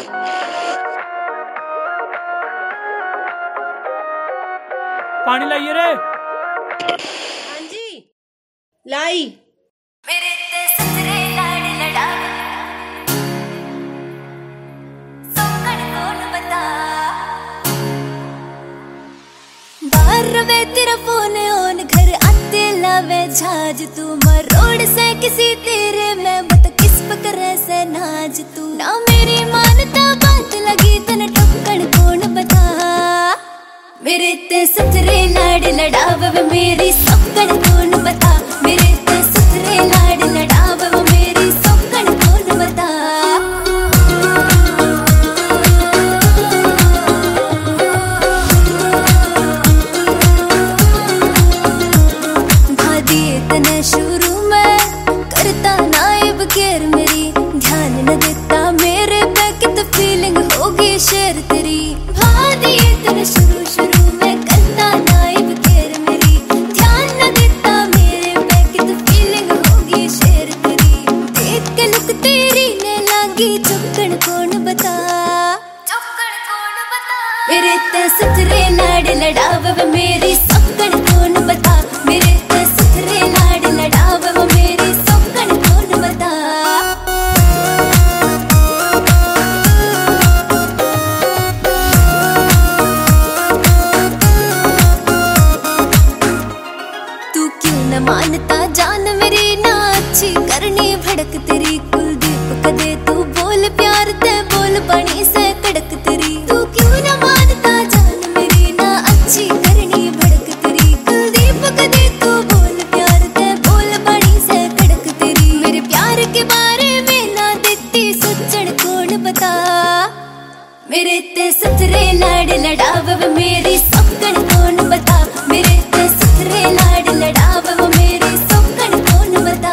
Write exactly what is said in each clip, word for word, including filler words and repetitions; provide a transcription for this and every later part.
पानी लाइए रे। हाँ जी लाई। मेरे ते सजरे लाड़ लड़ा सोकड़ कौन बता बाहर रवे तेरा फोन ऑन घर आते लावे झाज तू मरोड़ से किसी तेरे में बता किस पे करे से नाज तू ना मेरी मानता बात लगी तने टपकन कौन बता मेरे ते सजरे लाड़ लड़ाव मेरी सोकड़ कौन बता मेरे ते सजरे लाड़ लड़ाव मेरी सोकड़ कौन बता भादी तने शुरू में करता नाइब केर मेरी ध्यान न देता मेरे पे कित फीलिंग होगी शेर तेरी भादी तने शुरू शुरू चुपकन कौन बता चुपकन कौन बता मेरे ते सजरे लाड़ लड़ाव मेरी सोकन कौन बता मेरे ते सजरे लाड़ लड़ाव मेरी सोकन कौन बता तू क्यों न मानता जान मेरी ना अच्छी करनी भड़क तेरी कुलदीप कदे तू प्यार ते बोल बनी से कड़क तेरी तू क्यों न मानता जान मेरी ना अच्छी करनी भड़क तेरी कुलदीप कदे तू बोल प्यार ते बोल बनी से कड़क तेरी मेरे प्यार के बारे में ना देती सोचन कौन बता मेरे ते सजरे लाड़ लड़ाव मेरी सोकन कौन बता मेरे ते सजरे लाड़ लड़ाव मेरी सोकन कौन बता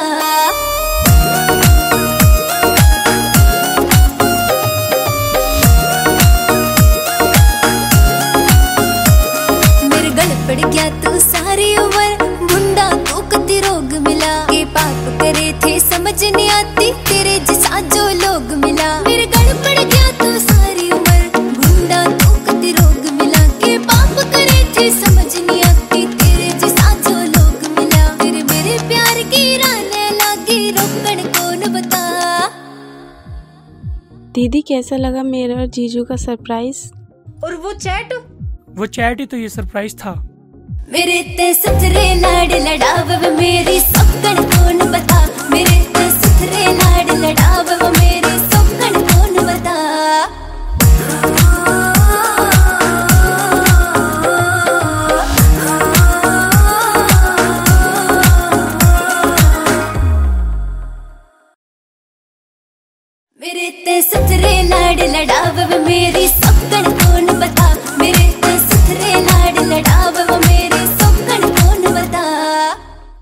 पड़ गया तू सारी उम्र मुंडा तू कति रोग मिला के पाप करे थे समझ नहीं आती तेरे जैसा जो लोग मिला मेरे गल पड़ गया तू सारी उम्र मुंडा तू कति रोग मिला के पाप करे थे समझ नहीं आती तेरे जैसा जो लोग मिला तेरे मेरे प्यार की राने लागी रोकन कौन बता दीदी कैसा लगा मेरा और जीजू का सरप्राइज और वो चैट वो चैट ही तो ये सरप्राइज था। मेरे ते सजरे लाड़ लड़ाव मेरी सोकन कौन बता मेरे ते सजरे लाड़ लड़ाव मेरी सोकन कौन बता मेरे ते सजरे लाड़ लड़ाव मेरी